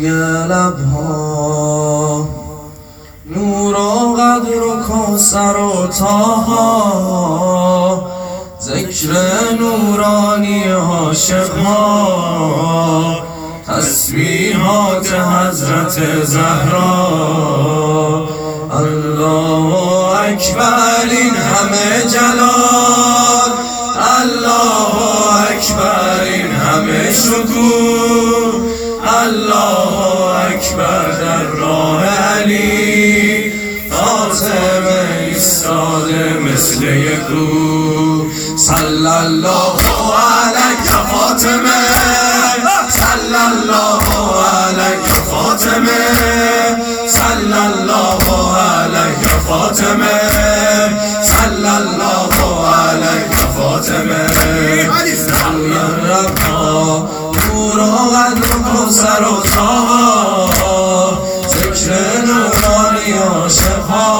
رنگ لبها، نور و قدر و کوثر و طاها، ذکر نورانی عاشقها، تسبیحات حضرت زهرا. الله اکبر این همه جلال، الله اکبر این همه شکوه، الله اکبر در راه علی، فاطمه ایستاده مثل یک کوه. صلی الله علیک فاطمه، صلی الله علیک فاطمه، صلی الله علیک فاطمه، صلی الله علیک فاطمه. روی ربها، نور و قدر و کوثر و طاها، ذکر نورانی عاشقها،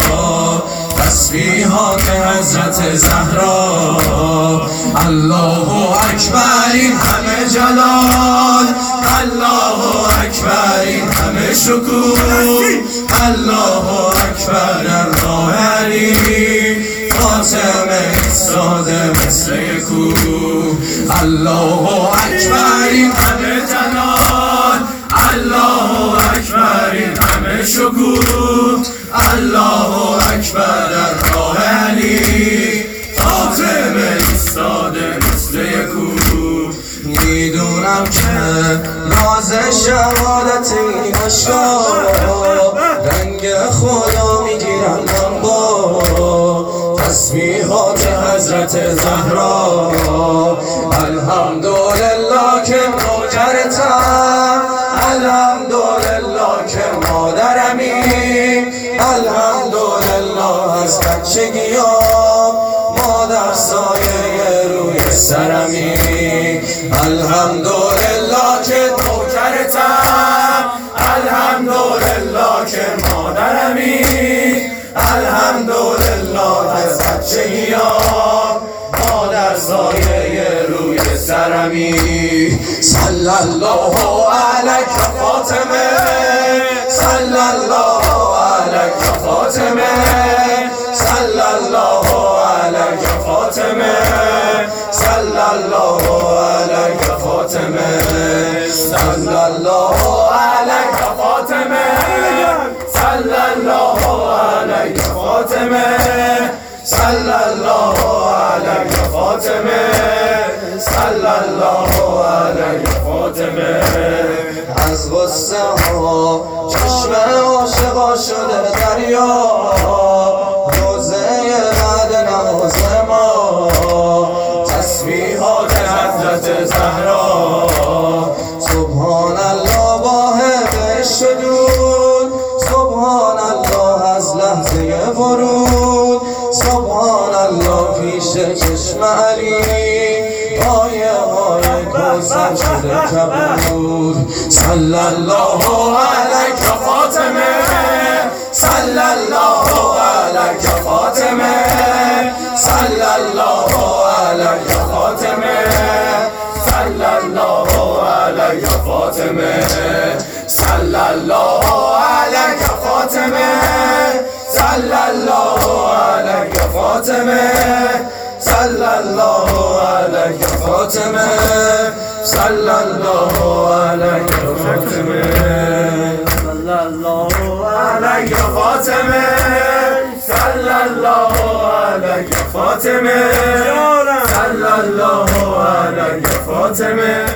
تسبیحات حضرت زهرا. الله اکبر این همه جلال، الله اکبر این همه شکوه، الله اکبر در راه علی، فاطمه ایستاده مثل یک کوه. الله اکبر این همه جلال، الله اکبر این همه شکوه، الله اکبر در راه علی، فاطمه ایستاده مثل یک کوه. میدونم که راز شهادت این اشکا، رنگ خدا میگیرم من با تسبیحات حضرت زهرا. الحمدلله که نوکرتم، الحمدلله که مادرمی، الحمدلله از بچگیام مادر سایه روی سرمی. الحمدلله که نوکرتم، الحمدلله که مادرمی، الحمدلله از بچگیام مادر سایه روی سرمی. صلی الله علیک فاطمه، صلی الله علیک فاطمه، صلی الله علیک فاطمه، صلی الله علیک فاطمه، صلی الله علیک فاطمه، صلی الله علیک فاطمه، صلی الله علیک فاطمه، صلی الله علیک فاطمه. از غصه ها چشم عاشقا شده دریا، روزه بعد نماز ما تسبیحات حضرت زهرا. سبحان الله با بهشت و درود، سبحان الله از لحظه ورود، سبحان الله پیش چشم علی، آیه های کوثر شده کبود. صلی الله علیک فاطمه، صلی الله علیک فاطمه، صلی الله علیک فاطمه، صلی الله علیک فاطمه، صلی الله علیک فاطمه، صلی الله علیک فاطمه، صلی الله علیک فاطمه، صلی الله علیک فاطمه، صلی الله علیک فاطمه، صلی الله علیک فاطمه، صلی الله علیک فاطمه.